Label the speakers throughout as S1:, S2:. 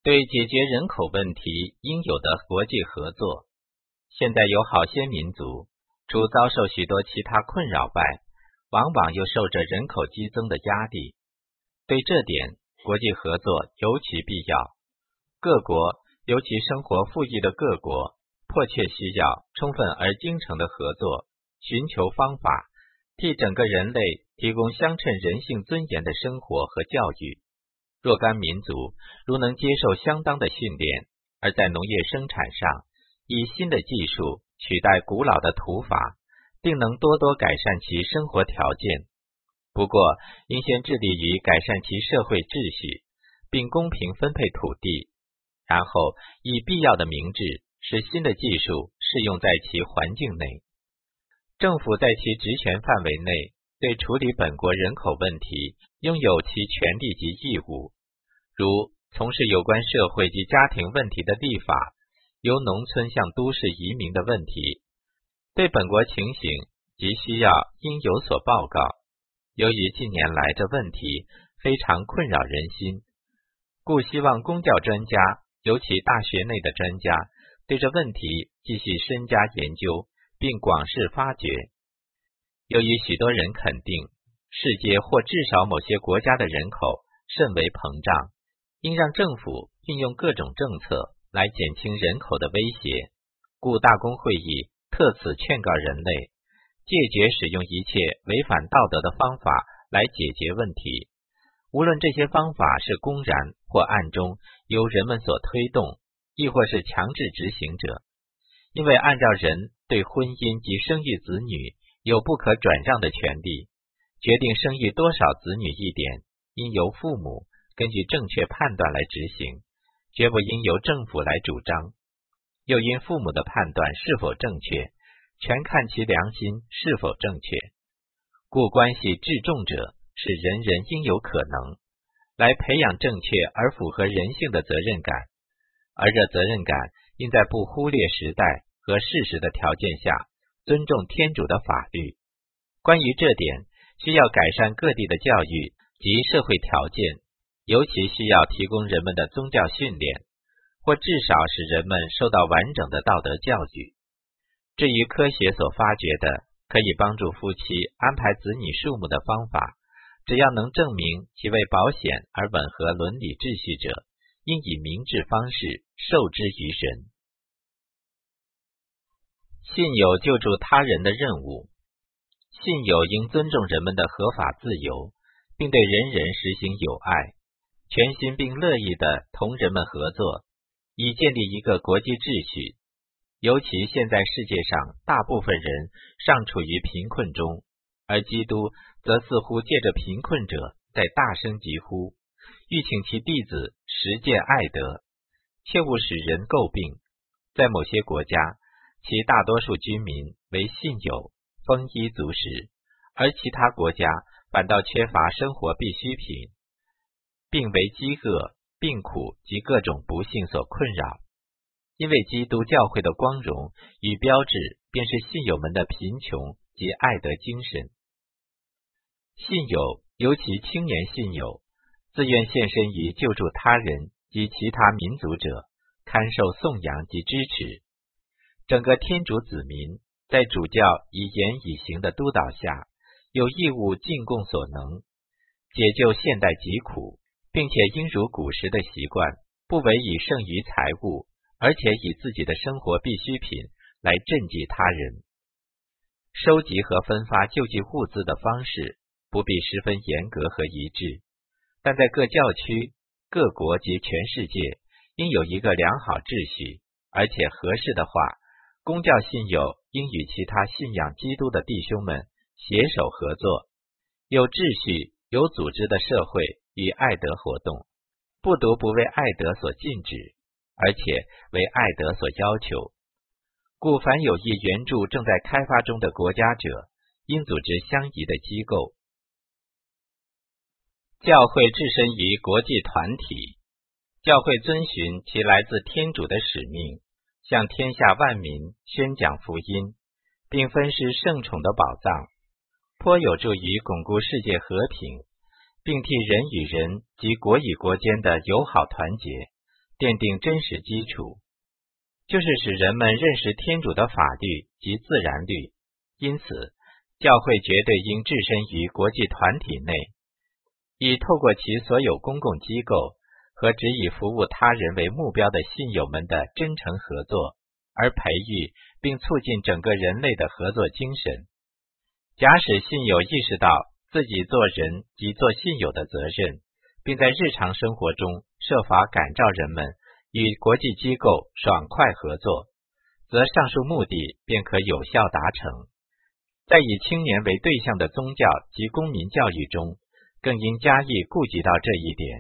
S1: 对解决人口问题应有的国际合作。现在有好些民族，除遭受许多其他困扰外，往往又受着人口激增的压力。对这点，国际合作尤其必要。各国，尤其生活富裕的各国，迫切需要充分而精诚的合作，寻求方法，替整个人类提供相称人性尊严的生活和教育。若干民族如能接受相当的训练，而在农业生产上以新的技术取代古老的土法，定能多多改善其生活条件。不过，应先致力于改善其社会秩序，并公平分配土地，然后以必要的明智使新的技术适用在其环境内。政府在其职权范围内对处理本国人口问题拥有其权利及义务，如从事有关社会及家庭问题的立法，由农村向都市移民的问题，对本国情形及需要应有所报告。由于近年来这问题非常困扰人心，故希望公教专家，尤其大学内的专家，对这问题继续深加研究，并广示发掘。由于许多人肯定，世界或至少某些国家的人口甚为膨胀，应让政府运用各种政策来减轻人口的威胁，故大公会议特此劝告人类，戒绝使用一切违反道德的方法来解决问题，无论这些方法是公然或暗中由人们所推动，亦或是强制执行者。因为按照人对婚姻及生育子女有不可转让的权利，决定生育多少子女一点，应由父母根据正确判断来执行，绝不应由政府来主张。又因父母的判断是否正确，全看其良心是否正确，故关系至重者是人人应有可能，来培养正确而符合人性的责任感，而这责任感应在不忽略时代和事实的条件下，尊重天主的法律。关于这点，需要改善各地的教育及社会条件，尤其需要提供人们的宗教训练，或至少使人们受到完整的道德教育。至于科学所发掘的可以帮助夫妻安排子女数目的方法，只要能证明其为保险而吻合伦理秩序者，应以明智方式授之于人。信友救助他人的任务。信友应尊重人们的合法自由，并对人人实行友爱，全心并乐意地同人们合作，以建立一个国际秩序。尤其现在世界上大部分人尚处于贫困中，而基督则似乎借着贫困者在大声疾呼，欲请其弟子实践爱德，切勿使人诟病。在某些国家，其大多数居民为信友，丰衣足食，而其他国家反倒缺乏生活必需品，并为饥饿、病苦及各种不幸所困扰。因为基督教会的光荣与标志便是信友们的贫穷及爱德精神。信友，尤其青年信友，自愿献身于救助他人及其他民族者，堪受颂扬及支持。整个天主子民在主教以言以行的督导下，有义务尽供所能，解救现代疾苦，并且应如古时的习惯，不唯以剩余财物，而且以自己的生活必需品来赈济他人。收集和分发救济物资的方式不必十分严格和一致，但在各教区、各国及全世界应有一个良好秩序，而且合适的话，公教信友应与其他信仰基督的弟兄们携手合作，有秩序、有组织的社会与爱德活动，不独不为爱德所禁止，而且为爱德所要求。故凡有意援助正在开发中的国家者，应组织相宜的机构。教会置身于国际团体，教会遵循其来自天主的使命，向天下万民宣讲福音，并分施圣宠的宝藏，颇有助于巩固世界和平，并替人与人及国与国间的友好团结奠定真实基础，就是使人们认识天主的法律及自然律。因此，教会绝对应置身于国际团体内，以透过其所有公共机构和只以服务他人为目标的信友们的真诚合作，而培育并促进整个人类的合作精神。假使信友意识到自己做人及做信友的责任，并在日常生活中设法感召人们与国际机构爽快合作，则上述目的便可有效达成。在以青年为对象的宗教及公民教育中，更应加以顾及到这一点。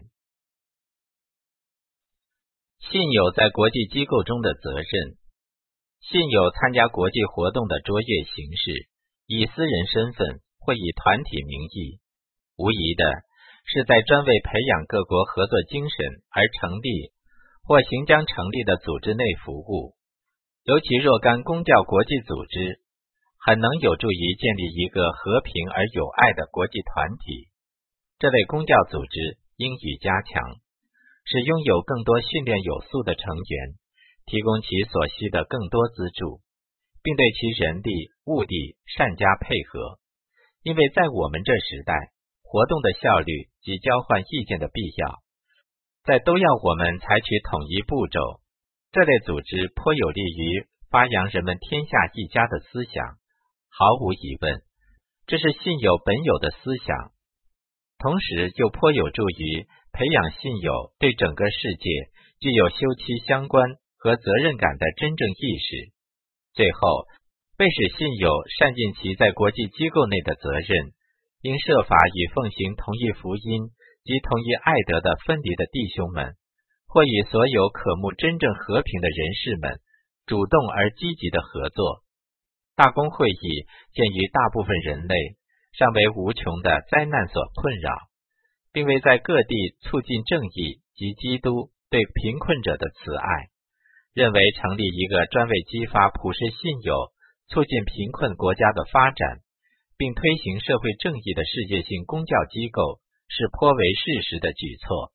S1: 信友在国际机构中的责任。信友参加国际活动的卓越形式，以私人身份或以团体名义，无疑的是在专为培养各国合作精神而成立或行将成立的组织内服务。尤其若干公教国际组织很能有助于建立一个和平而有爱的国际团体。这类公教组织应予加强，使拥有更多训练有素的成员提供其所需的更多资助，并对其人力、物力善加配合。因为在我们这时代，活动的效率及交换意见的必要，在都要我们采取统一步骤，这类组织颇有利于发扬人们天下一家的思想。毫无疑问，这是信友本有的思想，同时又颇有助于培养信友对整个世界具有休戚相关和责任感的真正意识。最后，为使信友善尽其在国际机构内的责任，应设法与奉行同一福音及同一爱德的分离的弟兄们，或与所有渴慕真正和平的人士们主动而积极的合作。大公会议鉴于大部分人类尚为无穷的灾难所困扰，并为在各地促进正义及基督对贫困者的慈爱，认为成立一个专为激发普世信友、促进贫困国家的发展，并推行社会正义的世界性公教机构是颇为适时的举措。